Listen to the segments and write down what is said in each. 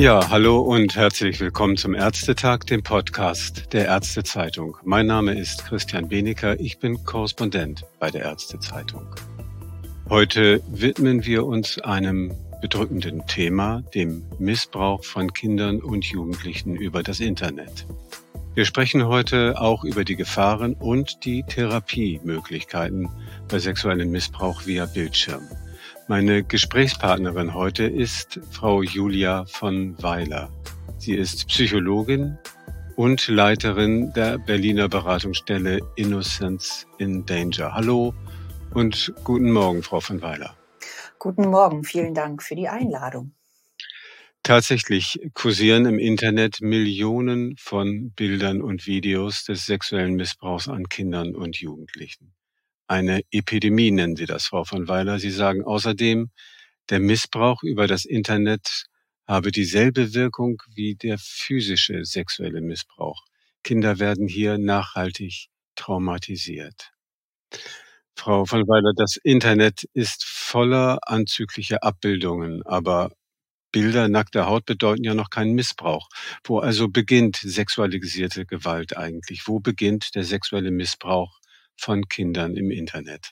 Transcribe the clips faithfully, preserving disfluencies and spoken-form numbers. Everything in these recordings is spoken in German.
Ja, hallo und herzlich willkommen zum Ärztetag, dem Podcast der Ärztezeitung. Mein Name ist Christian Benecker, ich bin Korrespondent bei der Ärztezeitung. Heute widmen wir uns einem bedrückenden Thema, dem Missbrauch von Kindern und Jugendlichen über das Internet. Wir sprechen heute auch über die Gefahren und die Therapiemöglichkeiten bei sexuellem Missbrauch via Bildschirm. Meine Gesprächspartnerin heute ist Frau Julia von Weiler. Sie ist Psychologin und Leiterin der Berliner Beratungsstelle Innocence in Danger. Hallo und guten Morgen, Frau von Weiler. Guten Morgen, vielen Dank für die Einladung. Tatsächlich kursieren im Internet Millionen von Bildern und Videos des sexuellen Missbrauchs an Kindern und Jugendlichen. Eine Epidemie nennen Sie das, Frau von Weiler. Sie sagen außerdem, der Missbrauch über das Internet habe dieselbe Wirkung wie der physische sexuelle Missbrauch. Kinder werden hier nachhaltig traumatisiert. Frau von Weiler, das Internet ist voller anzüglicher Abbildungen, aber Bilder nackter Haut bedeuten ja noch keinen Missbrauch. Wo also beginnt sexualisierte Gewalt eigentlich? Wo beginnt der sexuelle Missbrauch von Kindern im Internet?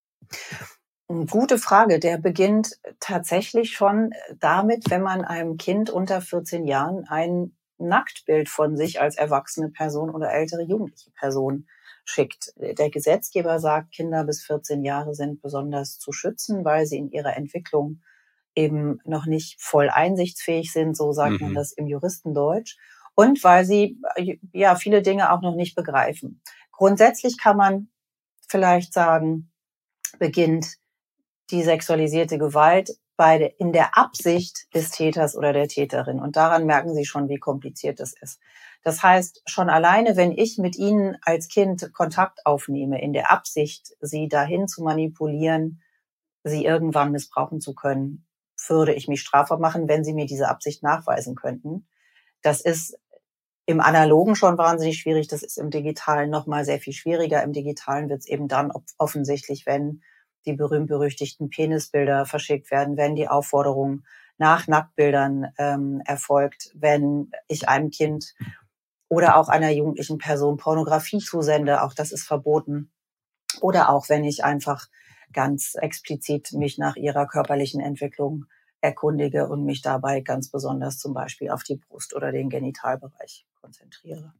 Gute Frage. Der beginnt tatsächlich schon damit, wenn man einem Kind unter vierzehn Jahren ein Nacktbild von sich als erwachsene Person oder ältere jugendliche Person schickt. Der Gesetzgeber sagt, Kinder bis vierzehn Jahre sind besonders zu schützen, weil sie in ihrer Entwicklung eben noch nicht voll einsichtsfähig sind, so sagt mhm. man das im Juristendeutsch, und weil sie ja viele Dinge auch noch nicht begreifen. Grundsätzlich kann man vielleicht sagen, beginnt die sexualisierte Gewalt bei der, in der Absicht des Täters oder der Täterin. Und daran merken Sie schon, wie kompliziert das ist. Das heißt, schon alleine, wenn ich mit Ihnen als Kind Kontakt aufnehme, in der Absicht, Sie dahin zu manipulieren, Sie irgendwann missbrauchen zu können, würde ich mich strafbar machen, wenn Sie mir diese Absicht nachweisen könnten. Das ist im Analogen schon wahnsinnig schwierig, das ist im Digitalen noch mal sehr viel schwieriger. Im Digitalen wird es eben dann offensichtlich, wenn die berühmt-berüchtigten Penisbilder verschickt werden, wenn die Aufforderung nach Nacktbildern ähm, erfolgt, wenn ich einem Kind oder auch einer jugendlichen Person Pornografie zusende, auch das ist verboten. Oder auch wenn ich einfach ganz explizit mich nach ihrer körperlichen Entwicklung erkundige und mich dabei ganz besonders zum Beispiel auf die Brust oder den Genitalbereich konzentriere.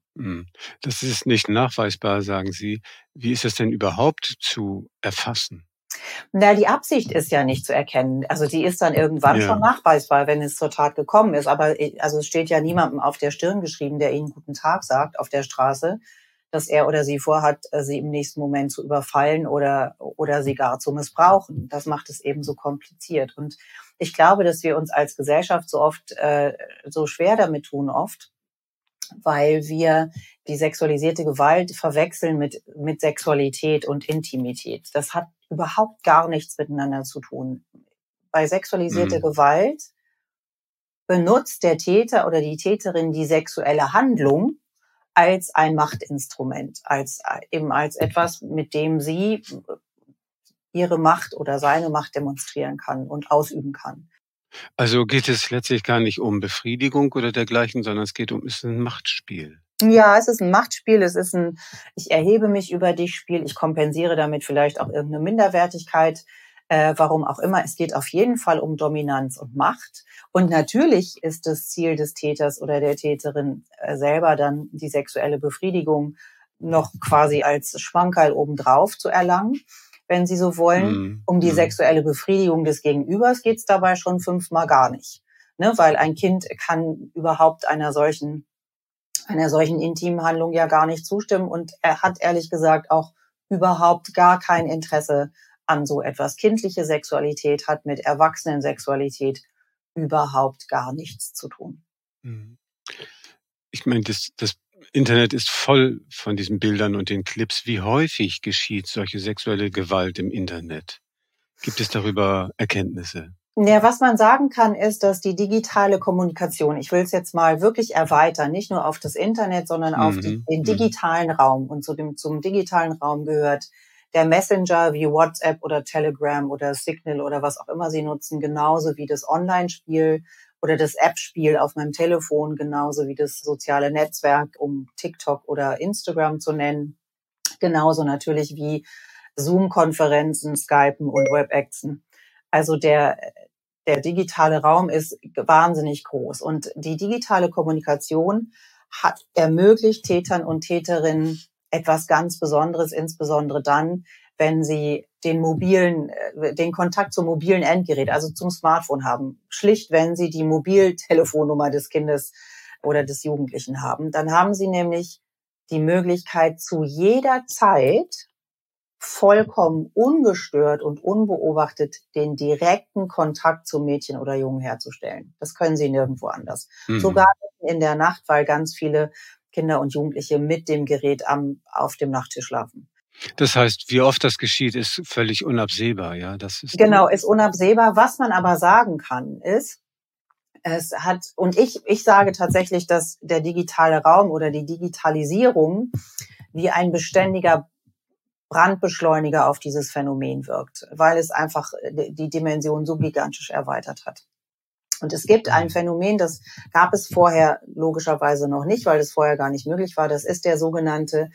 Das ist nicht nachweisbar, sagen Sie. Wie ist es denn überhaupt zu erfassen? Na, die Absicht ist ja nicht zu erkennen. Also die ist dann irgendwann ja. schon nachweisbar, wenn es zur Tat gekommen ist. Aber also es steht ja niemandem auf der Stirn geschrieben, der Ihnen guten Tag sagt auf der Straße, dass er oder sie vorhat, sie im nächsten Moment zu überfallen oder oder sie gar zu missbrauchen. Das macht es eben so kompliziert. Und ich glaube, dass wir uns als Gesellschaft so oft äh, so schwer damit tun oft, weil wir die sexualisierte Gewalt verwechseln mit mit Sexualität und Intimität. Das hat überhaupt gar nichts miteinander zu tun. Bei sexualisierter mhm. Gewalt benutzt der Täter oder die Täterin die sexuelle Handlung als ein Machtinstrument, als eben als etwas, mit dem sie ihre Macht oder seine Macht demonstrieren kann und ausüben kann. Also geht es letztlich gar nicht um Befriedigung oder dergleichen, sondern es geht um, es ist ein Machtspiel. Ja, es ist ein Machtspiel, es ist ein, ich erhebe mich über dich Spiel, ich kompensiere damit vielleicht auch irgendeine Minderwertigkeit, äh, warum auch immer. Es geht auf jeden Fall um Dominanz und Macht. Und natürlich ist das Ziel des Täters oder der Täterin äh, selber dann die sexuelle Befriedigung noch quasi als Schmankerl obendrauf zu erlangen, wenn Sie so wollen. Mm, um die mm. sexuelle Befriedigung des Gegenübers geht's dabei schon fünfmal gar nicht. Ne? Weil ein Kind kann überhaupt einer solchen einer solchen intimen Handlung ja gar nicht zustimmen und er hat ehrlich gesagt auch überhaupt gar kein Interesse an so etwas. Kindliche Sexualität hat mit Erwachsenensexualität überhaupt gar nichts zu tun. Ich meine, das, das Internet ist voll von diesen Bildern und den Clips. Wie häufig geschieht solche sexuelle Gewalt im Internet? Gibt es darüber Erkenntnisse? Ja, was man sagen kann, ist, dass die digitale Kommunikation, ich will es jetzt mal wirklich erweitern, nicht nur auf das Internet, sondern auf mhm. die, den digitalen Raum. Und zu dem, zum digitalen Raum gehört der Messenger wie WhatsApp oder Telegram oder Signal oder was auch immer Sie nutzen, genauso wie das Online-Spiel oder das App-Spiel auf meinem Telefon, genauso wie das soziale Netzwerk, um TikTok oder Instagram zu nennen. Genauso natürlich wie Zoom-Konferenzen, Skypen und WebExen. Also der, der digitale Raum ist wahnsinnig groß. Und die digitale Kommunikation hat ermöglicht Tätern und Täterinnen etwas ganz Besonderes, insbesondere dann, wenn sie den mobilen, den Kontakt zum mobilen Endgerät, also zum Smartphone haben. Schlicht, wenn sie die Mobiltelefonnummer des Kindes oder des Jugendlichen haben. Dann haben sie nämlich die Möglichkeit, zu jeder Zeit vollkommen ungestört und unbeobachtet den direkten Kontakt zum Mädchen oder Jungen herzustellen. Das können sie nirgendwo anders. Mhm. Sogar in der Nacht, weil ganz viele Kinder und Jugendliche mit dem Gerät am, auf dem Nachttisch schlafen. Das heißt, wie oft das geschieht, ist völlig unabsehbar, ja? Das ist genau, ist unabsehbar. Was man aber sagen kann, ist, es hat, und ich, ich sage tatsächlich, dass der digitale Raum oder die Digitalisierung wie ein beständiger Brandbeschleuniger auf dieses Phänomen wirkt, weil es einfach die Dimension so gigantisch erweitert hat. Und es gibt ein Phänomen, das gab es vorher logischerweise noch nicht, weil es vorher gar nicht möglich war. Das ist der sogenannte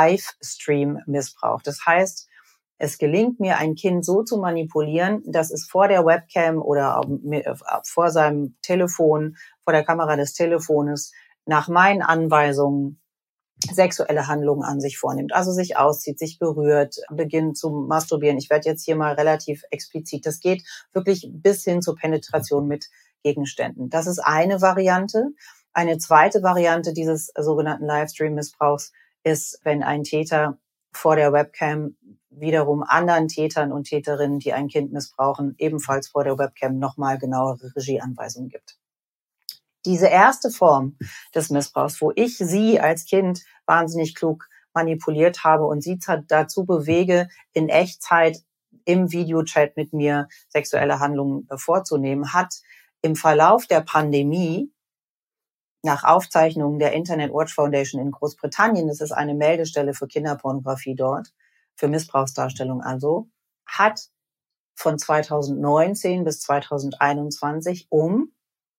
Livestream-Missbrauch. Das heißt, es gelingt mir, ein Kind so zu manipulieren, dass es vor der Webcam oder vor seinem Telefon, vor der Kamera des Telefones nach meinen Anweisungen sexuelle Handlungen an sich vornimmt. Also sich auszieht, sich berührt, beginnt zu masturbieren. Ich werde jetzt hier mal relativ explizit. Das geht wirklich bis hin zur Penetration mit Gegenständen. Das ist eine Variante. Eine zweite Variante dieses sogenannten Livestream-Missbrauchs ist, wenn ein Täter vor der Webcam wiederum anderen Tätern und Täterinnen, die ein Kind missbrauchen, ebenfalls vor der Webcam nochmal genauere Regieanweisungen gibt. Diese erste Form des Missbrauchs, wo ich sie als Kind wahnsinnig klug manipuliert habe und sie dazu bewege, in Echtzeit im Videochat mit mir sexuelle Handlungen vorzunehmen, hat im Verlauf der Pandemie nach Aufzeichnungen der Internet Watch Foundation in Großbritannien, das ist eine Meldestelle für Kinderpornografie dort, für Missbrauchsdarstellung also, hat von zweitausendneunzehn bis zweitausendeinundzwanzig um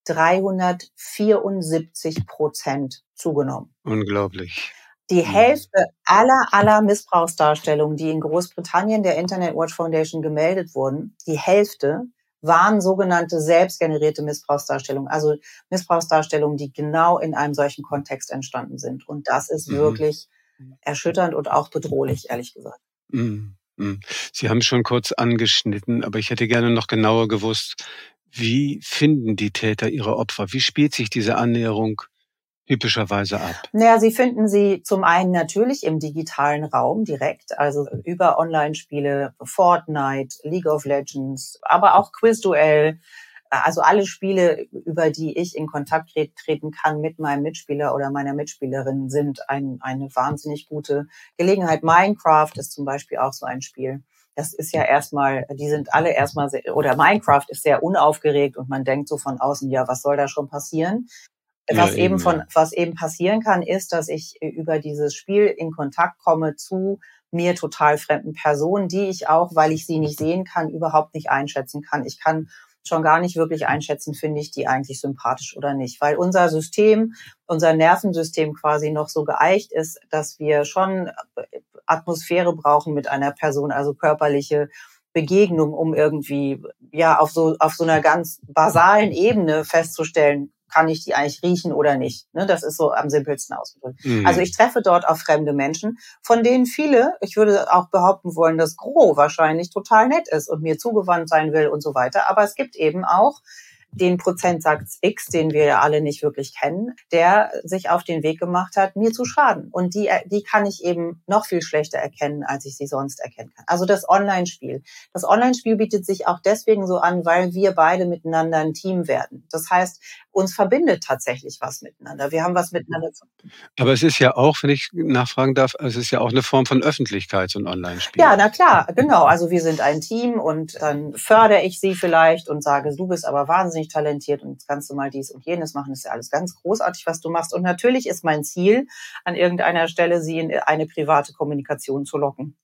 dreihundertvierundsiebzig Prozent zugenommen. Unglaublich. Die Hälfte aller, aller Missbrauchsdarstellungen, die in Großbritannien der Internet Watch Foundation gemeldet wurden, die Hälfte waren sogenannte selbstgenerierte Missbrauchsdarstellungen, also Missbrauchsdarstellungen, die genau in einem solchen Kontext entstanden sind. Und das ist mhm. wirklich erschütternd und auch bedrohlich, ehrlich gesagt. Mhm. Sie haben schon kurz angeschnitten, aber ich hätte gerne noch genauer gewusst, wie finden die Täter ihre Opfer? Wie spielt sich diese Annäherung typischerweise ab? Naja, sie finden sie zum einen natürlich im digitalen Raum direkt, also über Online-Spiele, Fortnite, League of Legends, aber auch Quizduell. Also alle Spiele, über die ich in Kontakt treten kann mit meinem Mitspieler oder meiner Mitspielerin, sind ein, eine wahnsinnig gute Gelegenheit. Minecraft ist zum Beispiel auch so ein Spiel. Das ist ja erstmal, die sind alle erstmal, sehr, oder Minecraft ist sehr unaufgeregt und man denkt so von außen, ja, was soll da schon passieren? Was ja, eben, eben von, was eben passieren kann, ist, dass ich über dieses Spiel in Kontakt komme zu mir total fremden Personen, die ich auch, weil ich sie nicht sehen kann, überhaupt nicht einschätzen kann. Ich kann schon gar nicht wirklich einschätzen, finde ich die eigentlich sympathisch oder nicht, weil unser System, unser Nervensystem quasi noch so geeicht ist, dass wir schon Atmosphäre brauchen mit einer Person, also körperliche Begegnung, um irgendwie ja auf so auf so einer ganz basalen Ebene festzustellen, kann ich die eigentlich riechen oder nicht. Ne, das ist so am simpelsten ausgedrückt. Mhm. Also ich treffe dort auf fremde Menschen, von denen viele, ich würde auch behaupten wollen, dass Gros wahrscheinlich total nett ist und mir zugewandt sein will und so weiter. Aber es gibt eben auch den Prozentsatz X, den wir ja alle nicht wirklich kennen, der sich auf den Weg gemacht hat, mir zu schaden. Und die, die kann ich eben noch viel schlechter erkennen, als ich sie sonst erkennen kann. Also das Online-Spiel. Das Online-Spiel bietet sich auch deswegen so an, weil wir beide miteinander ein Team werden. Das heißt, uns verbindet tatsächlich was miteinander. Wir haben was miteinander zu tun. Aber es ist ja auch, wenn ich nachfragen darf, es ist ja auch eine Form von Öffentlichkeit, so ein Online-Spiel. Ja, na klar, genau. Also wir sind ein Team und dann fördere ich sie vielleicht und sage, du bist aber wahnsinnig talentiert und jetzt kannst du mal dies und jenes machen. Das ist ja alles ganz großartig, was du machst. Und natürlich ist mein Ziel, an irgendeiner Stelle sie in eine private Kommunikation zu locken.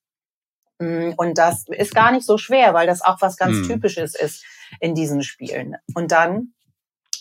Und das ist gar nicht so schwer, weil das auch was ganz hm. Typisches ist in diesen Spielen. Und dann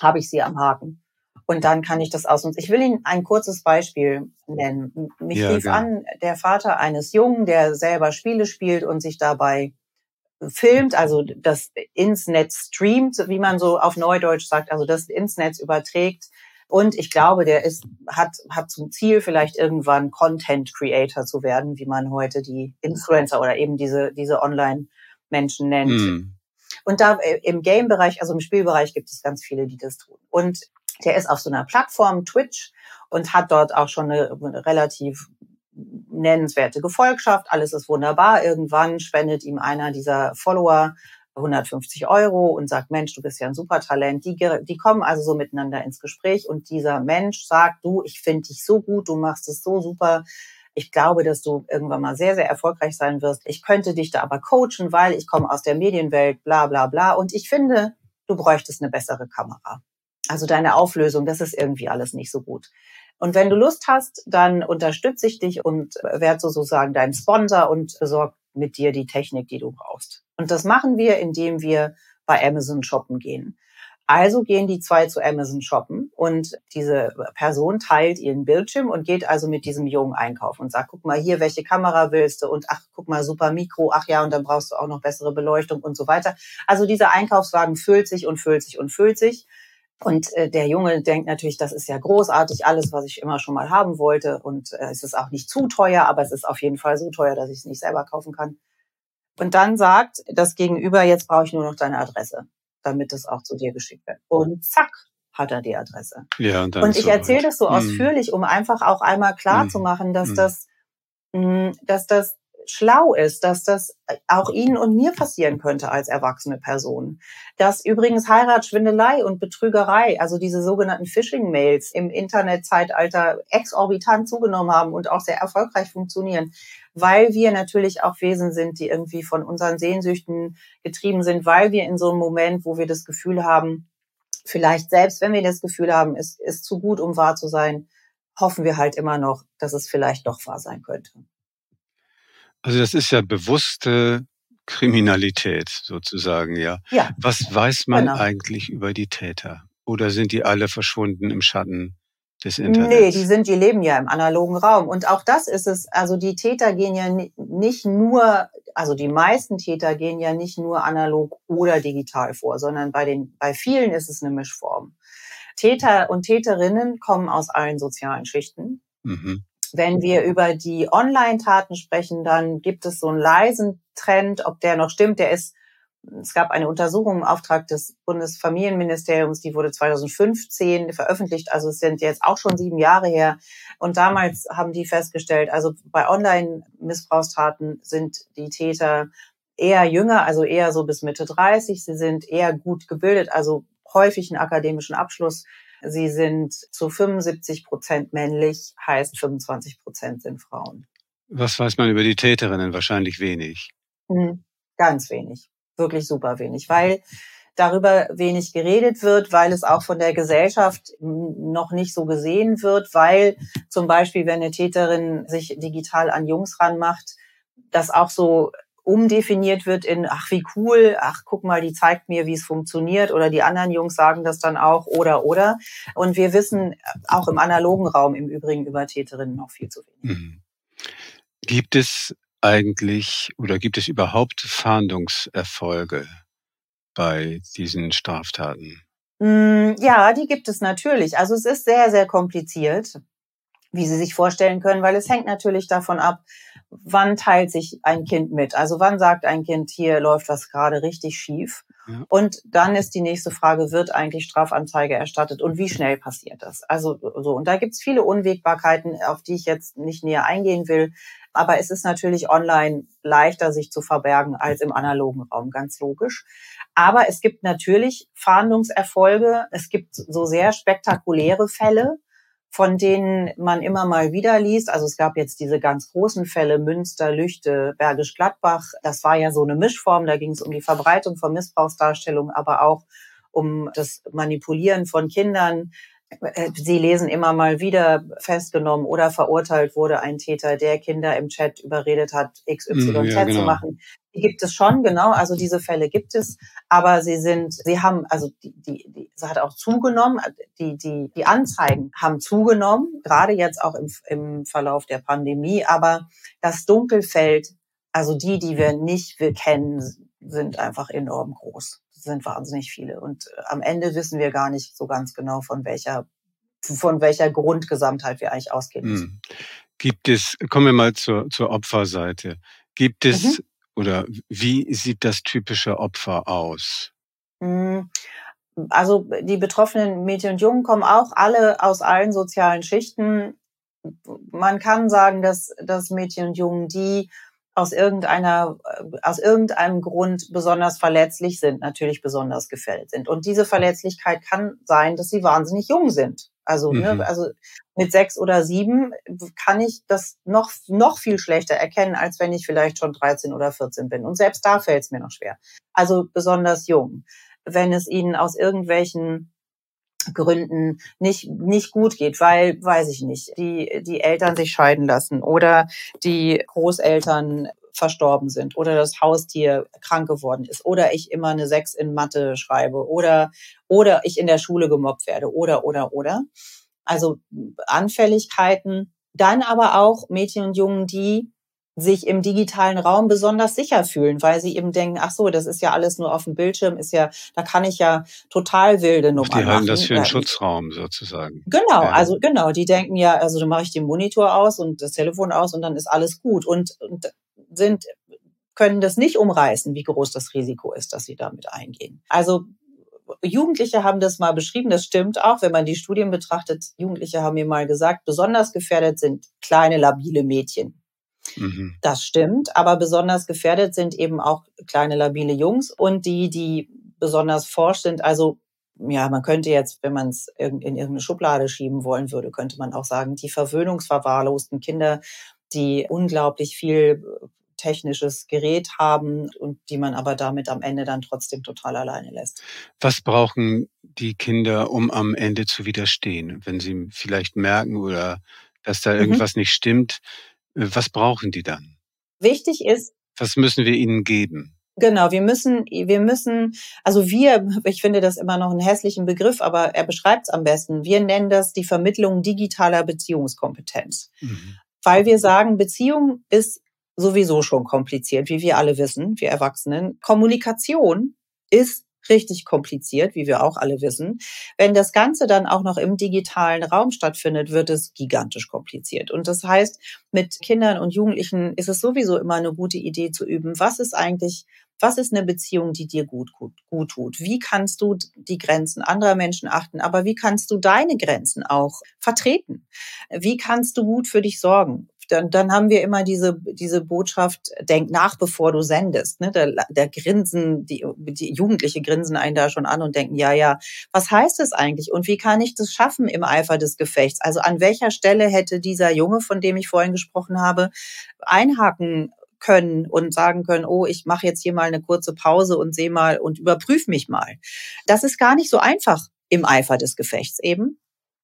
habe ich sie am Haken. Und dann kann ich das ausnutzen. Ich will Ihnen ein kurzes Beispiel nennen. Mich Ja, rief gerne. an der Vater eines Jungen, der selber Spiele spielt und sich dabei filmt, also das ins Netz streamt, wie man so auf Neudeutsch sagt, also das ins Netz überträgt. Und ich glaube, der ist, hat, hat zum Ziel, vielleicht irgendwann Content Creator zu werden, wie man heute die Influencer oder eben diese, diese Online-Menschen nennt. Mm. Und da im Game-Bereich, also im Spielbereich gibt es ganz viele, die das tun. Und der ist auf so einer Plattform, Twitch, und hat dort auch schon eine, eine relativ nennenswerte Gefolgschaft. Alles ist wunderbar. Irgendwann spendet ihm einer dieser Follower hundertfünfzig Euro und sagt, Mensch, du bist ja ein super Talent. Die, die kommen also so miteinander ins Gespräch und dieser Mensch sagt, du, ich finde dich so gut, du machst es so super. Ich glaube, dass du irgendwann mal sehr, sehr erfolgreich sein wirst. Ich könnte dich da aber coachen, weil ich komme aus der Medienwelt, bla bla bla. Und ich finde, du bräuchtest eine bessere Kamera. Also deine Auflösung, das ist irgendwie alles nicht so gut. Und wenn du Lust hast, dann unterstütze ich dich und werde sozusagen dein Sponsor und besorge mit dir die Technik, die du brauchst. Und das machen wir, indem wir bei Amazon shoppen gehen. Also gehen die zwei zu Amazon shoppen und diese Person teilt ihren Bildschirm und geht also mit diesem Jungen einkaufen und sagt, guck mal hier, welche Kamera willst du? Und ach, guck mal, super Mikro, ach ja, und dann brauchst du auch noch bessere Beleuchtung und so weiter. Also dieser Einkaufswagen füllt sich und füllt sich und füllt sich. Und äh, der Junge denkt natürlich, das ist ja großartig, alles, was ich immer schon mal haben wollte. Und äh, es ist auch nicht zu teuer, aber es ist auf jeden Fall so teuer, dass ich es nicht selber kaufen kann. Und dann sagt das Gegenüber, jetzt brauche ich nur noch deine Adresse, damit es auch zu dir geschickt wird. Und zack, hat er die Adresse. Ja, und dann Und ist ich erzähle soweit. das so Mm. ausführlich, um einfach auch einmal klar zu Mm. machen, dass Mm. das, mh, dass das schlau ist, dass das auch Ihnen und mir passieren könnte als erwachsene Person. Dass übrigens Heiratsschwindelei und Betrügerei, also diese sogenannten Phishing-Mails im Internetzeitalter exorbitant zugenommen haben und auch sehr erfolgreich funktionieren, weil wir natürlich auch Wesen sind, die irgendwie von unseren Sehnsüchten getrieben sind, weil wir in so einem Moment, wo wir das Gefühl haben, vielleicht selbst wenn wir das Gefühl haben, es ist zu gut, um wahr zu sein, hoffen wir halt immer noch, dass es vielleicht doch wahr sein könnte. Also das ist ja bewusste Kriminalität sozusagen, ja. Ja, Was weiß man genau. eigentlich über die Täter? Oder sind die alle verschwunden im Schatten des Nee, Internets? die sind, die leben ja im analogen Raum. Und auch das ist es, also die Täter gehen ja nicht nur, also die meisten Täter gehen ja nicht nur analog oder digital vor, sondern bei den, bei vielen ist es eine Mischform. Täter und Täterinnen kommen aus allen sozialen Schichten. Mhm. Wenn wir über die Online-Taten sprechen, dann gibt es so einen leisen Trend, ob der noch stimmt. Der ist, es gab eine Untersuchung im Auftrag des Bundesfamilienministeriums, die wurde zweitausendfünfzehn veröffentlicht. Also es sind jetzt auch schon sieben Jahre her. Und damals haben die festgestellt, also bei Online-Missbrauchstaten sind die Täter eher jünger, also eher so bis Mitte dreißig. Sie sind eher gut gebildet, also häufig einen akademischen Abschluss. Sie sind zu fünfundsiebzig Prozent männlich, heißt fünfundzwanzig Prozent sind Frauen. Was weiß man über die Täterinnen? Wahrscheinlich wenig. Mhm. Ganz wenig, wirklich super wenig, weil darüber wenig geredet wird, weil es auch von der Gesellschaft noch nicht so gesehen wird, weil zum Beispiel, wenn eine Täterin sich digital an Jungs ranmacht, das auch so umdefiniert wird in, ach wie cool, ach guck mal, die zeigt mir, wie es funktioniert, oder die anderen Jungs sagen das dann auch, oder, oder. Und wir wissen auch im analogen Raum im Übrigen über Täterinnen noch viel zu wenig. Mhm. Gibt es eigentlich oder gibt es überhaupt Fahndungserfolge bei diesen Straftaten? Ja, die gibt es natürlich. Also es ist sehr, sehr kompliziert, wie Sie sich vorstellen können, weil es hängt natürlich davon ab, wann teilt sich ein Kind mit. Also wann sagt ein Kind, hier läuft was gerade richtig schief. Ja. Und dann ist die nächste Frage, wird eigentlich Strafanzeige erstattet und wie schnell passiert das? Also so, und da gibt es viele Unwägbarkeiten, auf die ich jetzt nicht näher eingehen will. Aber es ist natürlich online leichter, sich zu verbergen als im analogen Raum, ganz logisch. Aber es gibt natürlich Fahndungserfolge. Es gibt so sehr spektakuläre Fälle, von denen man immer mal wieder liest. Also es gab jetzt diese ganz großen Fälle, Münster, Lüchte, Bergisch Gladbach. Das war ja so eine Mischform. Da ging es um die Verbreitung von Missbrauchsdarstellungen, aber auch um das Manipulieren von Kindern. Sie lesen immer mal wieder, festgenommen oder verurteilt wurde ein Täter, der Kinder im Chat überredet hat, X Y Ja, Z zu genau. machen. Die gibt es schon, genau. Also diese Fälle gibt es, aber sie sind, sie haben, also die, die, die, es hat auch zugenommen. Die, die, die Anzeigen haben zugenommen, gerade jetzt auch im, im Verlauf der Pandemie. Aber das Dunkelfeld, also die, die wir nicht wir kennen, sind einfach enorm groß. Es sind wahnsinnig viele. Und am Ende wissen wir gar nicht so ganz genau, von welcher, von welcher Grundgesamtheit wir eigentlich ausgehen müssen. Hm. Gibt es, kommen wir mal zur, zur Opferseite. Gibt es, Mhm. oder wie sieht das typische Opfer aus? Also die betroffenen Mädchen und Jungen kommen auch alle aus allen sozialen Schichten. Man kann sagen, dass, dass Mädchen und Jungen, die aus irgendeiner, aus irgendeinem Grund besonders verletzlich sind, natürlich besonders gefährdet sind. Und diese Verletzlichkeit kann sein, dass sie wahnsinnig jung sind. Also, Mhm. ne, also mit sechs oder sieben kann ich das noch, noch viel schlechter erkennen, als wenn ich vielleicht schon dreizehn oder vierzehn bin. Und selbst da fällt es mir noch schwer. Also besonders jung. Wenn es ihnen aus irgendwelchen Gründen nicht nicht gut geht, weil, weiß ich nicht, die die Eltern sich scheiden lassen oder die Großeltern verstorben sind oder das Haustier krank geworden ist oder ich immer eine sechs in Mathe schreibe oder oder ich in der Schule gemobbt werde oder oder oder. Also Anfälligkeiten, dann aber auch Mädchen und Jungen, die sich im digitalen Raum besonders sicher fühlen, weil sie eben denken, ach so, das ist ja alles nur auf dem Bildschirm, ist ja, da kann ich ja total wilde Die Nummern halten das machen. für einen Ja, Schutzraum sozusagen. genau, Ja. also genau, die denken ja, also dann mache ich den Monitor aus und das Telefon aus und dann ist alles gut und, und sind können das nicht umreißen, wie groß das Risiko ist, dass sie damit eingehen. Also Jugendliche haben das mal beschrieben, das stimmt auch, wenn man die Studien betrachtet. Jugendliche haben mir mal gesagt, besonders gefährdet sind kleine, labile Mädchen. Mhm. Das stimmt, aber besonders gefährdet sind eben auch kleine, labile Jungs und die, die besonders forsch sind. Also ja, man könnte jetzt, wenn man es in irgendeine Schublade schieben wollen würde, könnte man auch sagen, die verwöhnungsverwahrlosten Kinder, die unglaublich viel technisches Gerät haben und die man aber damit am Ende dann trotzdem total alleine lässt. Was brauchen die Kinder, um am Ende zu widerstehen? Wenn sie vielleicht merken oder dass da irgendwas mhm. nicht stimmt, was brauchen die dann? Wichtig ist, was müssen wir ihnen geben? Genau, wir müssen, wir müssen, also wir, ich finde das immer noch einen hässlichen Begriff, aber er beschreibt es am besten. Wir nennen das die Vermittlung digitaler Beziehungskompetenz. Mhm. Weil wir sagen, Beziehung ist sowieso schon kompliziert, wie wir alle wissen, wir Erwachsenen. Kommunikation ist richtig kompliziert, wie wir auch alle wissen. Wenn das Ganze dann auch noch im digitalen Raum stattfindet, wird es gigantisch kompliziert. Und das heißt, mit Kindern und Jugendlichen ist es sowieso immer eine gute Idee zu üben, was ist eigentlich, was ist eine Beziehung, die dir gut, gut, gut tut? Wie kannst du die Grenzen anderer Menschen achten? Aber wie kannst du deine Grenzen auch vertreten? Wie kannst du gut für dich sorgen? Dann, dann haben wir immer diese, diese Botschaft, denk nach, bevor du sendest. Ne? Da, da grinsen, die, die Jugendliche grinsen einen da schon an und denken, ja, ja, was heißt das eigentlich? Und wie kann ich das schaffen im Eifer des Gefechts? Also an welcher Stelle hätte dieser Junge, von dem ich vorhin gesprochen habe, einhaken können und sagen können, oh, ich mache jetzt hier mal eine kurze Pause und sehe mal und überprüfe mich mal. Das ist gar nicht so einfach im Eifer des Gefechts eben.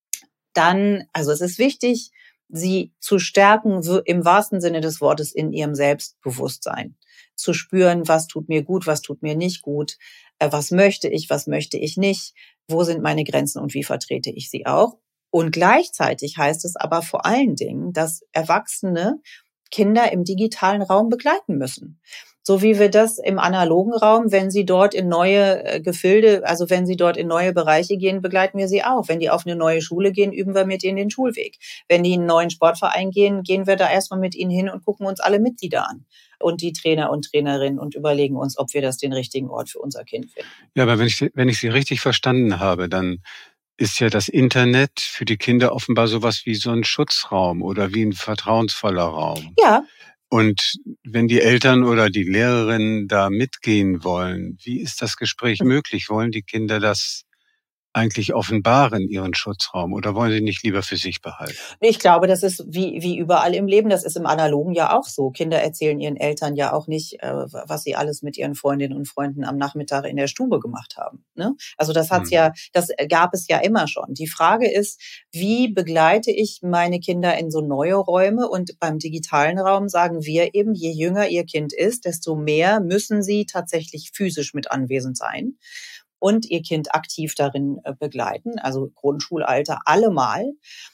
Dann, also es ist wichtig, sie zu stärken im wahrsten Sinne des Wortes in ihrem Selbstbewusstsein. Zu spüren, was tut mir gut, was tut mir nicht gut, was möchte ich, was möchte ich nicht, wo sind meine Grenzen und wie vertrete ich sie auch. Und gleichzeitig heißt es aber vor allen Dingen, dass Erwachsene Kinder im digitalen Raum begleiten müssen. So wie wir das im analogen Raum, wenn sie dort in neue Gefilde, also wenn sie dort in neue Bereiche gehen, begleiten wir sie auch. Wenn die auf eine neue Schule gehen, üben wir mit ihnen den Schulweg. Wenn die in einen neuen Sportverein gehen, gehen wir da erstmal mit ihnen hin und gucken uns alle Mitglieder an und die Trainer und Trainerinnen und überlegen uns, ob wir das den richtigen Ort für unser Kind finden. Ja, aber wenn ich, wenn ich Sie richtig verstanden habe, dann ist ja das Internet für die Kinder offenbar sowas wie so ein Schutzraum oder wie ein vertrauensvoller Raum. Ja. Und wenn die Eltern oder die Lehrerinnen da mitgehen wollen, wie ist das Gespräch möglich? Wollen die Kinder das eigentlich offenbaren, ihren Schutzraum, oder wollen sie nicht lieber für sich behalten? Ich glaube, das ist wie, wie überall im Leben. Das ist im Analogen ja auch so. Kinder erzählen ihren Eltern ja auch nicht, äh, was sie alles mit ihren Freundinnen und Freunden am Nachmittag in der Stube gemacht haben. Ne? Also das hat's Mhm. ja, das gab es ja immer schon. Die Frage ist, wie begleite ich meine Kinder in so neue Räume? Und beim digitalen Raum sagen wir eben, je jünger ihr Kind ist, desto mehr müssen sie tatsächlich physisch mit anwesend sein und ihr Kind aktiv darin begleiten, also Grundschulalter allemal.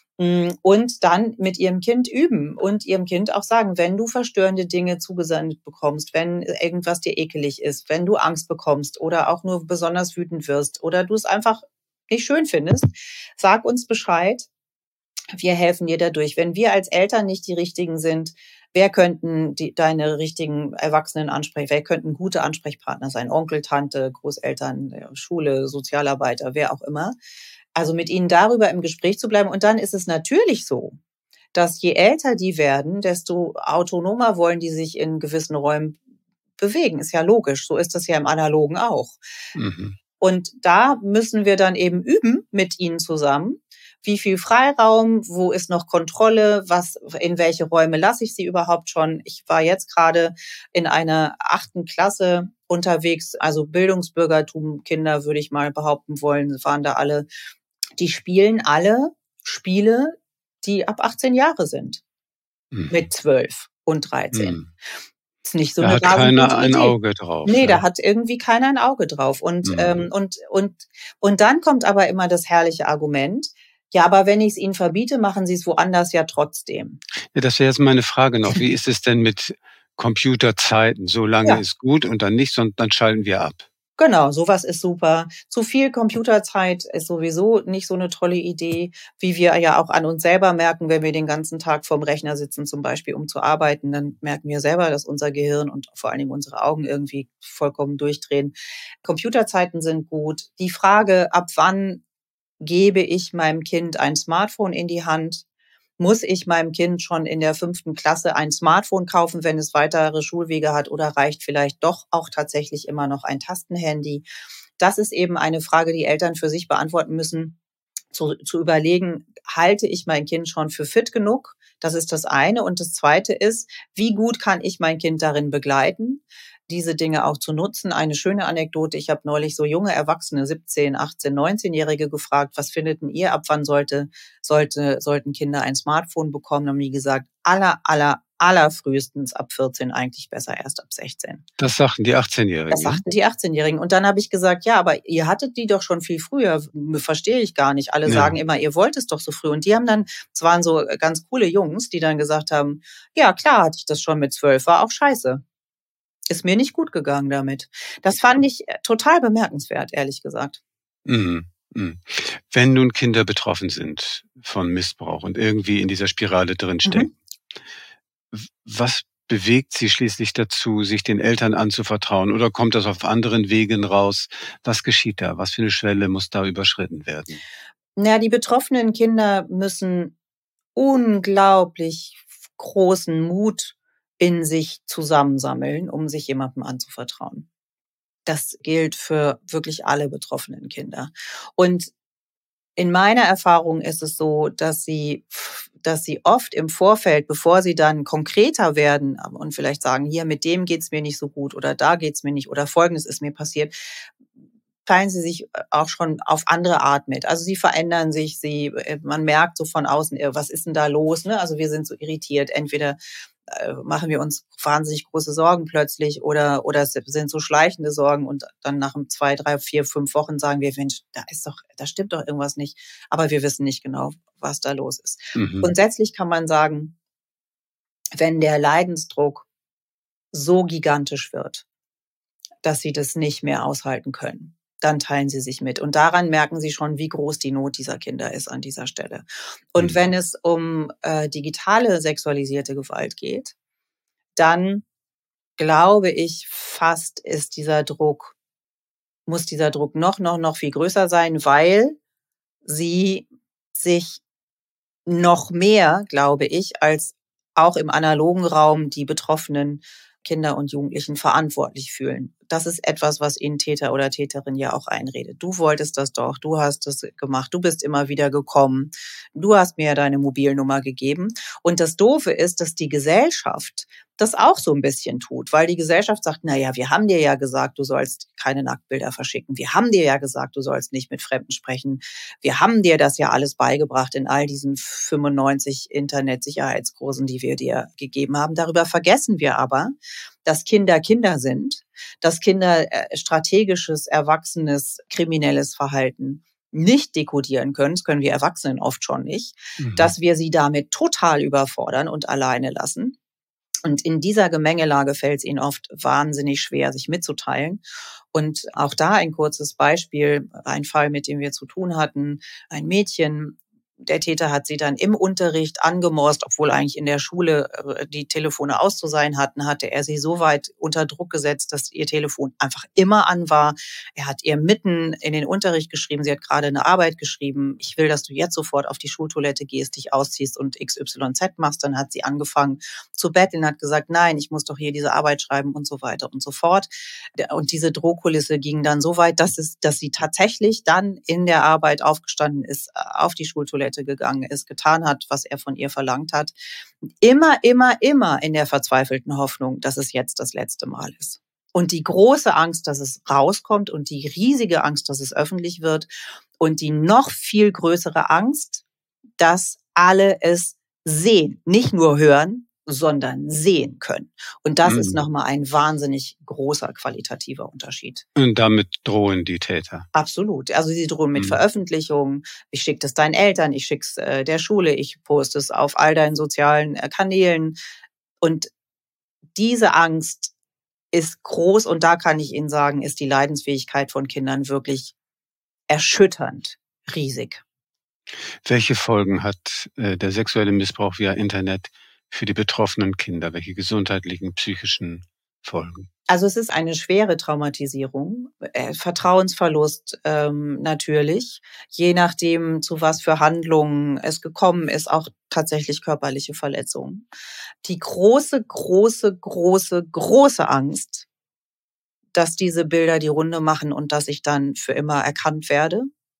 Und dann mit ihrem Kind üben und ihrem Kind auch sagen, wenn du verstörende Dinge zugesendet bekommst, wenn irgendwas dir ekelig ist, wenn du Angst bekommst oder auch nur besonders wütend wirst oder du es einfach nicht schön findest, sag uns Bescheid. Wir helfen dir dadurch. Wenn wir als Eltern nicht die Richtigen sind, wer könnten die, deine richtigen Erwachsenen ansprechen? Wer könnten gute Ansprechpartner sein? Onkel, Tante, Großeltern, Schule, Sozialarbeiter, wer auch immer. Also mit ihnen darüber im Gespräch zu bleiben. Und dann ist es natürlich so, dass je älter die werden, desto autonomer wollen die sich in gewissen Räumen bewegen. Ist ja logisch. So ist das ja im Analogen auch. Mhm. Und da müssen wir dann eben üben mit ihnen zusammen. Wie viel Freiraum, wo ist noch Kontrolle, was, in welche Räume lasse ich sie überhaupt schon? Ich war jetzt gerade in einer achten Klasse unterwegs, also Bildungsbürgertum, Kinder würde ich mal behaupten wollen, waren da alle, die spielen alle Spiele, die ab achtzehn Jahre sind, Mhm. mit zwölf und dreizehn. Mhm. Ist nicht so Da eine hat rasend keiner gute ein Idee. Auge drauf. Nee, Ja. da hat irgendwie keiner ein Auge drauf. Und, Mhm. ähm, und, und, und dann kommt aber immer das herrliche Argument, ja, aber wenn ich es ihnen verbiete, machen sie es woanders ja trotzdem. Ja, das wäre jetzt meine Frage noch. Wie ist es denn mit Computerzeiten? So lange Ja. ist gut und dann nicht, sondern dann schalten wir ab. Genau, sowas ist super. Zu viel Computerzeit ist sowieso nicht so eine tolle Idee, wie wir ja auch an uns selber merken, wenn wir den ganzen Tag vorm Rechner sitzen, zum Beispiel, um zu arbeiten, dann merken wir selber, dass unser Gehirn und vor allen Dingen unsere Augen irgendwie vollkommen durchdrehen. Computerzeiten sind gut. Die Frage, ab wann gebe ich meinem Kind ein Smartphone in die Hand? Muss ich meinem Kind schon in der fünften Klasse ein Smartphone kaufen, wenn es weitere Schulwege hat, oder reicht vielleicht doch auch tatsächlich immer noch ein Tastenhandy? Das ist eben eine Frage, die Eltern für sich beantworten müssen, zu, zu überlegen, halte ich mein Kind schon für fit genug? Das ist das eine. Und das zweite ist, wie gut kann ich mein Kind darin begleiten, diese Dinge auch zu nutzen? Eine schöne Anekdote, ich habe neulich so junge Erwachsene, siebzehn, achtzehn, neunzehnjährige gefragt, was findet denn ihr, ab wann sollte, sollte, sollten Kinder ein Smartphone bekommen? Haben die gesagt, aller, aller, allerfrühestens ab vierzehn, eigentlich besser erst ab sechzehn. Das sagten die achtzehnjährigen. Das sagten die achtzehnjährigen. Und dann habe ich gesagt, ja, aber ihr hattet die doch schon viel früher. Verstehe ich gar nicht. Alle Ja. sagen immer, ihr wollt es doch so früh. Und die haben dann, es waren so ganz coole Jungs, die dann gesagt haben, ja, klar hatte ich das schon mit zwölf, war auch scheiße. Ist mir nicht gut gegangen damit. Das fand ich total bemerkenswert, ehrlich gesagt. Mhm. Mhm. Wenn nun Kinder betroffen sind von Missbrauch und irgendwie in dieser Spirale drinstecken, mhm. was bewegt sie schließlich dazu, sich den Eltern anzuvertrauen, oder kommt das auf anderen Wegen raus? Was geschieht da? Was für eine Schwelle muss da überschritten werden? Na, die betroffenen Kinder müssen unglaublich großen Mut in sich zusammensammeln, um sich jemandem anzuvertrauen. Das gilt für wirklich alle betroffenen Kinder. Und in meiner Erfahrung ist es so, dass sie, dass sie oft im Vorfeld, bevor sie dann konkreter werden und vielleicht sagen, hier, mit dem geht's mir nicht so gut oder da geht's mir nicht oder Folgendes ist mir passiert, teilen sie sich auch schon auf andere Art mit. Also sie verändern sich, sie, man merkt so von außen, was ist denn da los? Ne? Also wir sind so irritiert. Entweder machen wir uns wahnsinnig große Sorgen plötzlich oder oder es sind so schleichende Sorgen und dann nach zwei, drei, vier, fünf Wochen sagen wir, Mensch, da ist doch, da stimmt doch irgendwas nicht, aber wir wissen nicht genau, was da los ist. Mhm. Grundsätzlich kann man sagen, wenn der Leidensdruck so gigantisch wird, dass sie das nicht mehr aushalten können, dann teilen sie sich mit. Und daran merken sie schon, wie groß die Not dieser Kinder ist an dieser Stelle. Und mhm. wenn es um äh, digitale sexualisierte Gewalt geht, dann glaube ich, fast ist dieser Druck, muss dieser Druck noch, noch, noch viel größer sein, weil sie sich noch mehr, glaube ich, als auch im analogen Raum die Betroffenen Kinder und Jugendlichen verantwortlich fühlen. Das ist etwas, was ihnen Täter oder Täterin ja auch einredet. Du wolltest das doch, du hast das gemacht, du bist immer wieder gekommen, du hast mir ja deine Mobilnummer gegeben. Und das Doofe ist, dass die Gesellschaft das auch so ein bisschen tut, weil die Gesellschaft sagt, na ja, wir haben dir ja gesagt, du sollst keine Nacktbilder verschicken. Wir haben dir ja gesagt, du sollst nicht mit Fremden sprechen. Wir haben dir das ja alles beigebracht in all diesen fünfundneunzig Internetsicherheitskursen, die wir dir gegeben haben. Darüber vergessen wir aber, dass Kinder Kinder sind, dass Kinder strategisches, erwachsenes, kriminelles Verhalten nicht dekodieren können, das können wir Erwachsenen oft schon nicht, mhm. dass wir sie damit total überfordern und alleine lassen. Und in dieser Gemengelage fällt es ihnen oft wahnsinnig schwer, sich mitzuteilen. Und auch da ein kurzes Beispiel, ein Fall, mit dem wir zu tun hatten, ein Mädchen. Der Täter hat sie dann im Unterricht angemorst, obwohl eigentlich in der Schule die Telefone aus zu sein hatten, hatte er sie so weit unter Druck gesetzt, dass ihr Telefon einfach immer an war. Er hat ihr mitten in den Unterricht geschrieben, sie hat gerade eine Arbeit geschrieben, ich will, dass du jetzt sofort auf die Schultoilette gehst, dich ausziehst und X Y Z machst. Dann hat sie angefangen zu betteln, hat gesagt, nein, ich muss doch hier diese Arbeit schreiben und so weiter und so fort. Und diese Drohkulisse ging dann so weit, dass es, dass sie tatsächlich dann in der Arbeit aufgestanden ist, auf die Schultoilette gegangen ist, getan hat, was er von ihr verlangt hat. Immer, immer, immer in der verzweifelten Hoffnung, dass es jetzt das letzte Mal ist. Und die große Angst, dass es rauskommt und die riesige Angst, dass es öffentlich wird und die noch viel größere Angst, dass alle es sehen, nicht nur hören, sondern sehen können. Und das mhm. ist nochmal ein wahnsinnig großer qualitativer Unterschied. Und damit drohen die Täter? Absolut. Also sie drohen mit mhm. Veröffentlichungen. Ich schicke das deinen Eltern, ich schicke es äh, der Schule, ich poste es auf all deinen sozialen äh, Kanälen. Und diese Angst ist groß und da kann ich Ihnen sagen, ist die Leidensfähigkeit von Kindern wirklich erschütternd riesig. Welche Folgen hat äh, der sexuelle Missbrauch via Internet für die betroffenen Kinder? Welche gesundheitlichen, psychischen Folgen? Also es ist eine schwere Traumatisierung, äh, Vertrauensverlust ähm, natürlich, je nachdem, zu was für Handlungen es gekommen ist, auch tatsächlich körperliche Verletzungen. Die große, große, große, große Angst, dass diese Bilder die Runde machen und dass ich dann für immer erkannt werde.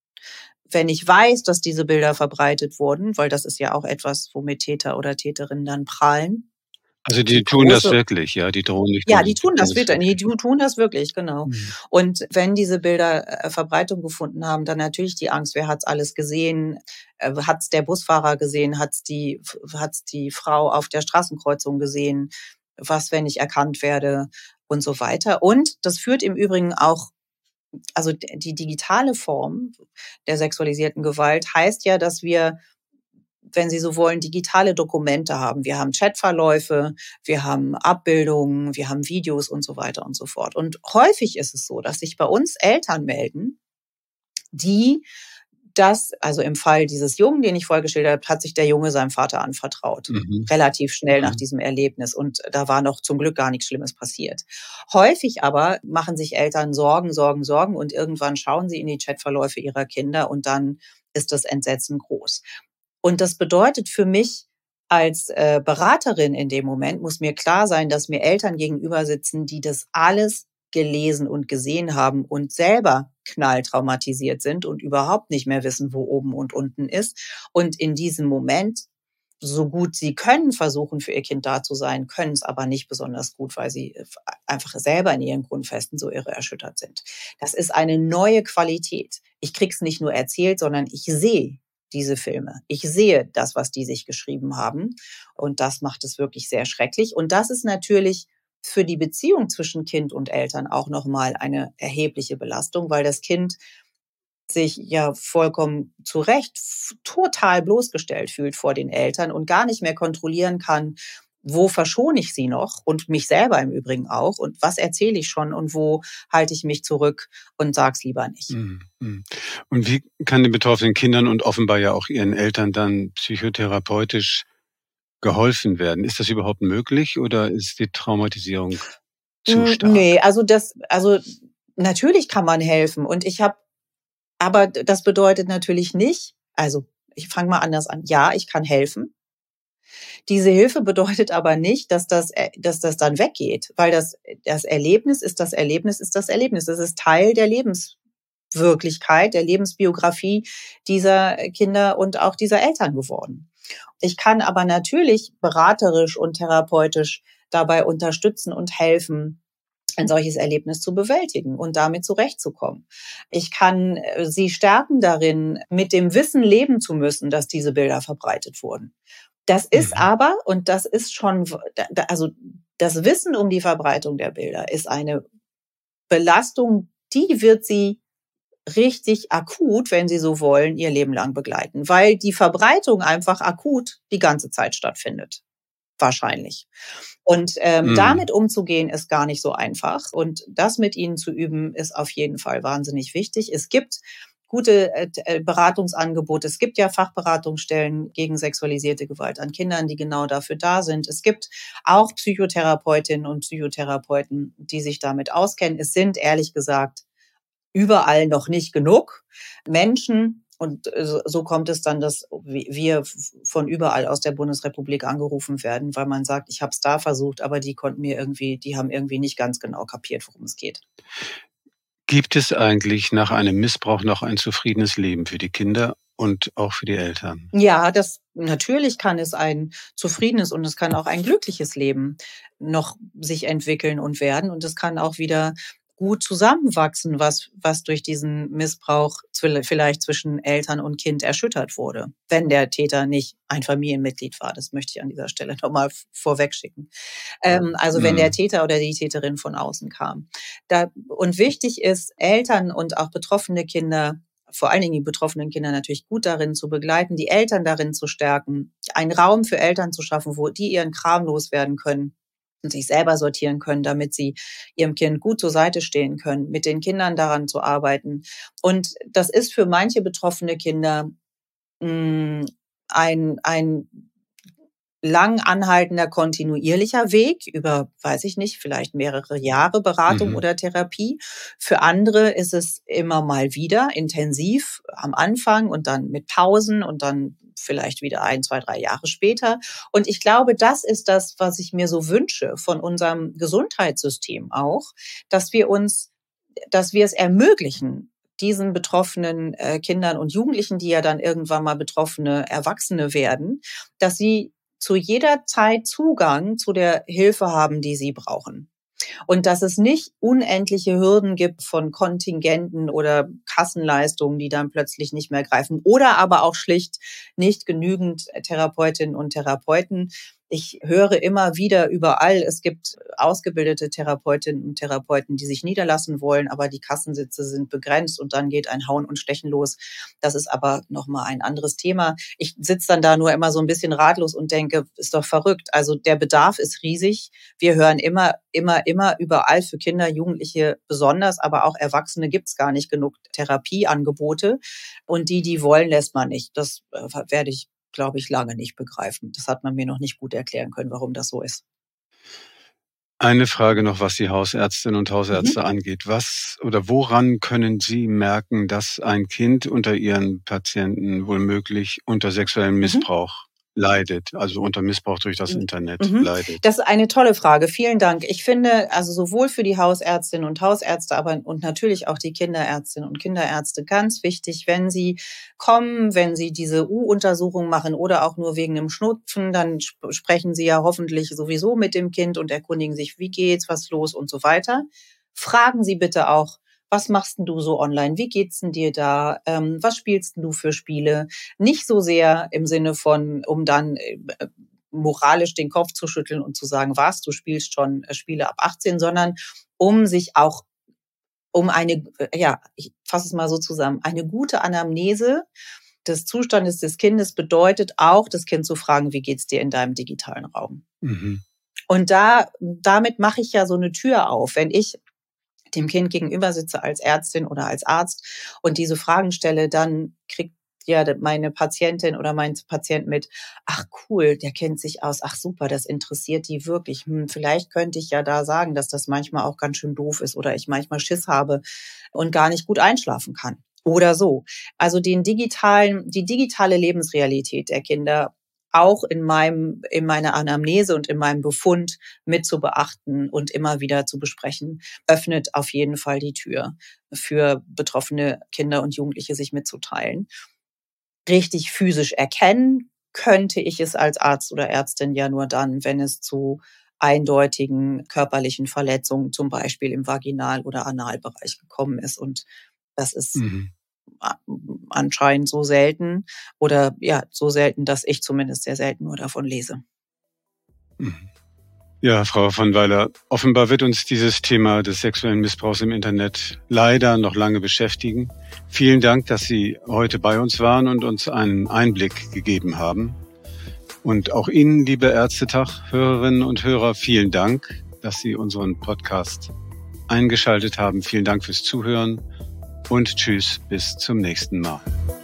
Wenn ich weiß, dass diese Bilder verbreitet wurden, weil das ist ja auch etwas, womit Täter oder Täterinnen dann prahlen. Also die, die tun große, das wirklich, ja, die drohen nicht. Ja, die tun das wirklich, die tun das wirklich, genau. Mhm. Und wenn diese Bilder äh, Verbreitung gefunden haben, dann natürlich die Angst, wer hat's alles gesehen? Äh, hat's der Busfahrer gesehen? Hat's die, hat's die Frau auf der Straßenkreuzung gesehen? Was, wenn ich erkannt werde? Und so weiter. Und das führt im Übrigen auch, also die digitale Form der sexualisierten Gewalt heißt ja, dass wir, wenn Sie so wollen, digitale Dokumente haben. Wir haben Chatverläufe, wir haben Abbildungen, wir haben Videos und so weiter und so fort. Und häufig ist es so, dass sich bei uns Eltern melden, die das, also im Fall dieses Jungen, den ich vorher geschildert habe, hat sich der Junge seinem Vater anvertraut. Mhm. Relativ schnell mhm. nach diesem Erlebnis. Und da war noch zum Glück gar nichts Schlimmes passiert. Häufig aber machen sich Eltern Sorgen, Sorgen, Sorgen und irgendwann schauen sie in die Chatverläufe ihrer Kinder und dann ist das Entsetzen groß. Und das bedeutet für mich als äh, Beraterin in dem Moment, muss mir klar sein, dass mir Eltern gegenüber sitzen, die das alles gelesen und gesehen haben und selber knalltraumatisiert sind und überhaupt nicht mehr wissen, wo oben und unten ist. Und in diesem Moment, so gut sie können, versuchen für ihr Kind da zu sein, können es aber nicht besonders gut, weil sie einfach selber in ihren Grundfesten so irre erschüttert sind. Das ist eine neue Qualität. Ich krieg's nicht nur erzählt, sondern ich sehe diese Filme. Ich sehe das, was die sich geschrieben haben. Und das macht es wirklich sehr schrecklich. Und das ist natürlich für die Beziehung zwischen Kind und Eltern auch nochmal eine erhebliche Belastung, weil das Kind sich ja vollkommen zu Recht total bloßgestellt fühlt vor den Eltern und gar nicht mehr kontrollieren kann, wo verschone ich sie noch und mich selber im Übrigen auch und was erzähle ich schon und wo halte ich mich zurück und sag's lieber nicht. Und wie kann den betroffenen Kindern und offenbar ja auch ihren Eltern dann psychotherapeutisch geholfen werden? Ist das überhaupt möglich oder ist die Traumatisierung zu stark? Nee, also das, also natürlich kann man helfen und ich habe, aber das bedeutet natürlich nicht, also ich fange mal anders an, ja, ich kann helfen, Diese Hilfe bedeutet aber nicht, dass das, dass das dann weggeht, weil das, das Erlebnis ist das Erlebnis ist das Erlebnis. Das ist Teil der Lebenswirklichkeit, der Lebensbiografie dieser Kinder und auch dieser Eltern geworden. Ich kann aber natürlich beraterisch und therapeutisch dabei unterstützen und helfen, ein solches Erlebnis zu bewältigen und damit zurechtzukommen. Ich kann sie stärken darin, mit dem Wissen leben zu müssen, dass diese Bilder verbreitet wurden. Das ist mhm. aber, und das ist schon, also das Wissen um die Verbreitung der Bilder ist eine Belastung, die wird sie richtig akut, wenn Sie so wollen, ihr Leben lang begleiten, weil die Verbreitung einfach akut die ganze Zeit stattfindet. Wahrscheinlich. Und ähm, mm. damit umzugehen, ist gar nicht so einfach. Und das mit ihnen zu üben, ist auf jeden Fall wahnsinnig wichtig. Es gibt gute äh, Beratungsangebote. Es gibt ja Fachberatungsstellen gegen sexualisierte Gewalt an Kindern, die genau dafür da sind. Es gibt auch Psychotherapeutinnen und Psychotherapeuten, die sich damit auskennen. Es sind, ehrlich gesagt, überall noch nicht genug Menschen. Und so kommt es dann, dass wir von überall aus der Bundesrepublik angerufen werden, weil man sagt, ich habe es da versucht, aber die konnten mir irgendwie, die haben irgendwie nicht ganz genau kapiert, worum es geht. Gibt es eigentlich nach einem Missbrauch noch ein zufriedenes Leben für die Kinder und auch für die Eltern? Ja, das natürlich kann es ein zufriedenes und es kann auch ein glückliches Leben noch sich entwickeln und werden. Und es kann auch wieder gut zusammenwachsen, was, was durch diesen Missbrauch vielleicht zwischen Eltern und Kind erschüttert wurde, wenn der Täter nicht ein Familienmitglied war. Das möchte ich an dieser Stelle nochmal vorwegschicken. Ähm, also wenn der Täter oder die Täterin von außen kam. Da, und wichtig ist, Eltern und auch betroffene Kinder, vor allen Dingen die betroffenen Kinder natürlich gut darin zu begleiten, die Eltern darin zu stärken, einen Raum für Eltern zu schaffen, wo die ihren Kram loswerden können und sich selber sortieren können, damit sie ihrem Kind gut zur Seite stehen können, mit den Kindern daran zu arbeiten. Und das ist für manche betroffene Kinder mh, ein, ein lang anhaltender, kontinuierlicher Weg über, weiß ich nicht, vielleicht mehrere Jahre Beratung mhm. oder Therapie. Für andere ist es immer mal wieder intensiv am Anfang und dann mit Pausen und dann vielleicht wieder ein, zwei, drei Jahre später. Und ich glaube, das ist das, was ich mir so wünsche von unserem Gesundheitssystem auch, dass wir uns, dass wir es ermöglichen, diesen betroffenen äh, Kindern und Jugendlichen, die ja dann irgendwann mal betroffene Erwachsene werden, dass sie zu jeder Zeit Zugang zu der Hilfe haben, die sie brauchen. Und dass es nicht unendliche Hürden gibt von Kontingenten oder Kassenleistungen, die dann plötzlich nicht mehr greifen. Oder aber auch schlicht nicht genügend Therapeutinnen und Therapeuten. Ich höre immer wieder überall, es gibt ausgebildete Therapeutinnen und Therapeuten, die sich niederlassen wollen, aber die Kassensitze sind begrenzt und dann geht ein Hauen und Stechen los. Das ist aber nochmal ein anderes Thema. Ich sitze dann da nur immer so ein bisschen ratlos und denke, ist doch verrückt. Also der Bedarf ist riesig. Wir hören immer, immer, immer überall für Kinder, Jugendliche besonders, aber auch Erwachsene gibt es gar nicht genug Therapieangebote. Und die, die wollen, lässt man nicht. Das werde ich glaube ich, lange nicht begreifen. Das hat man mir noch nicht gut erklären können, warum das so ist. Eine Frage noch, was die Hausärztinnen und Hausärzte mhm. angeht. Was oder woran können Sie merken, dass ein Kind unter Ihren Patienten womöglich unter sexuellem Missbrauch mhm. leidet, also unter Missbrauch durch das Internet mhm. leidet? Das ist eine tolle Frage. Vielen Dank. Ich finde, also sowohl für die Hausärztinnen und Hausärzte, aber und natürlich auch die Kinderärztinnen und Kinderärzte ganz wichtig, wenn sie kommen, wenn sie diese U-Untersuchung machen oder auch nur wegen einem Schnupfen, dann sp- sprechen sie ja hoffentlich sowieso mit dem Kind und erkundigen sich, wie geht's, was los und so weiter. Fragen Sie bitte auch, was machst denn du so online? Wie geht's denn dir da? Ähm, was spielst denn du für Spiele? Nicht so sehr im Sinne von, um dann äh, moralisch den Kopf zu schütteln und zu sagen, was, du spielst schon äh, Spiele ab achtzehn, sondern um sich auch, um eine, äh, ja, ich fasse es mal so zusammen, eine gute Anamnese des Zustandes des Kindes bedeutet auch, das Kind zu fragen, wie geht's dir in deinem digitalen Raum? Mhm. Und da, damit mache ich ja so eine Tür auf. Wenn ich dem Kind gegenüber sitze als Ärztin oder als Arzt und diese Fragen stelle, dann kriegt ja meine Patientin oder mein Patient mit, ach cool, der kennt sich aus, ach super, das interessiert die wirklich. Hm, vielleicht könnte ich ja da sagen, dass das manchmal auch ganz schön doof ist oder ich manchmal Schiss habe und gar nicht gut einschlafen kann. Oder so. Also den digitalen, die digitale Lebensrealität der Kinder auch in meinem, in meiner Anamnese und in meinem Befund mit zu beachten und immer wieder zu besprechen, öffnet auf jeden Fall die Tür für betroffene Kinder und Jugendliche, sich mitzuteilen. Richtig physisch erkennen könnte ich es als Arzt oder Ärztin ja nur dann, wenn es zu eindeutigen körperlichen Verletzungen, zum Beispiel im Vaginal- oder Analbereich gekommen ist. Und das ist mhm. anscheinend so selten oder ja, so selten, dass ich zumindest sehr selten nur davon lese. Ja, Frau von Weiler, offenbar wird uns dieses Thema des sexuellen Missbrauchs im Internet leider noch lange beschäftigen. Vielen Dank, dass Sie heute bei uns waren und uns einen Einblick gegeben haben. Und auch Ihnen, liebe Ärztetag-Hörerinnen und Hörer, vielen Dank, dass Sie unseren Podcast eingeschaltet haben. Vielen Dank fürs Zuhören und tschüss, bis zum nächsten Mal.